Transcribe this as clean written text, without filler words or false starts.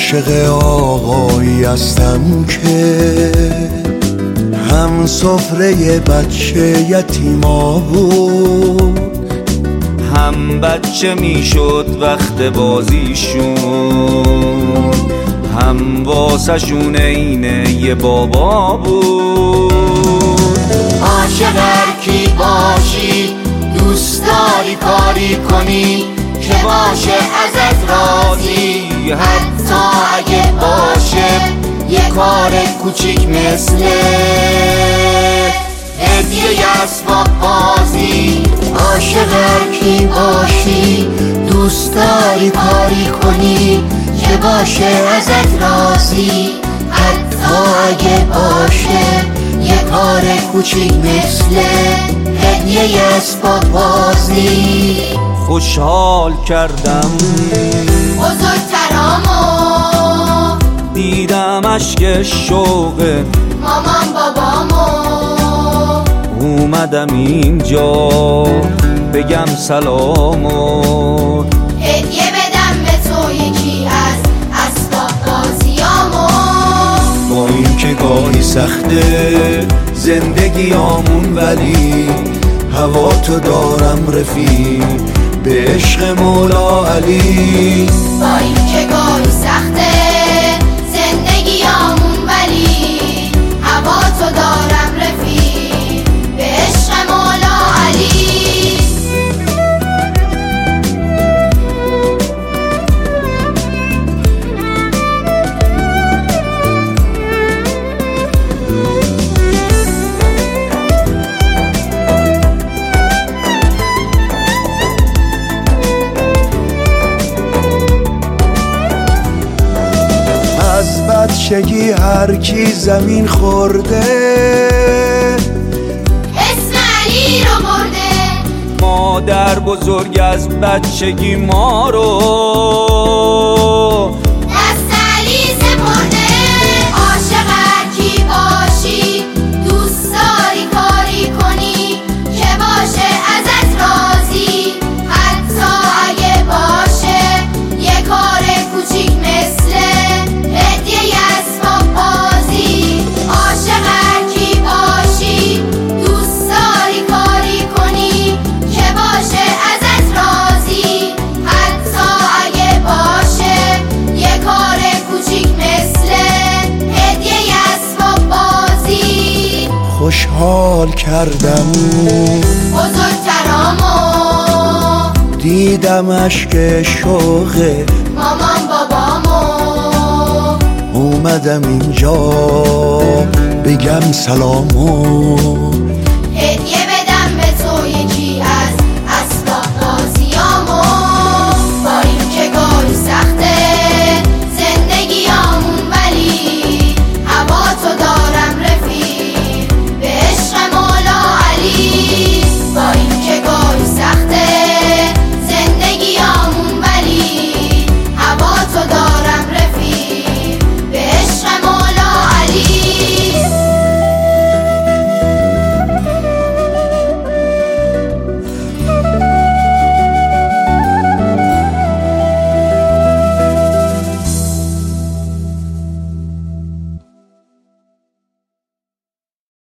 عاشق آقایی هستم که هم سفره بچه یتیما بود، هم بچه میشد وقت بازیشون، هم واسه شون اینه یه بابا بود. عاشق هر کی باشی دوست داری کاری کنی که باشه ازت راضی، حتی اگه باشه یه کار کوچیک مثل هدیه اسباب بازی. عاشق هر کی باشی دوست داری کاری کنی که باشه ازت راضی، حتی اگه باشه یه کار کوچیک مثل هدیه اسباب بازی. خوشحال کردم بزرگترامو، دیدم اشک شوق مامان بابامو، اومدم اینجا بگم سلامو، هدیه بدم به تو یکی از اسباب بازیامو. با این که گاهی سخته زندگیامون ولی هوا تو دارم رفیق به عشق مولا علی. با این که گاهی سخته زندگیامون ولی هوا تو دارم رفیق به عشق مولا علی. از بچگی هر کی زمین خورده اسم علی رو برده، مادر بزرگ از بچگی ما رو دست علی سپرده. عاشق هر کی باشی دوست داری کاری کنی که باشه ازت راضی، حتی اگه باشه یه کار کوچیک مثل هدیه اسباب بازی. عاشق هر کی باشی دوست داری کاری کنی که باشه ازت راضی، حتی اگه باشه یه کار کوچیک مثل هدیه اسباب بازی. خوشحال کردم بزرگترامو، دیدم اشک شوق مامان بابامو، اومدم اینجا بگم سلامو، هدیه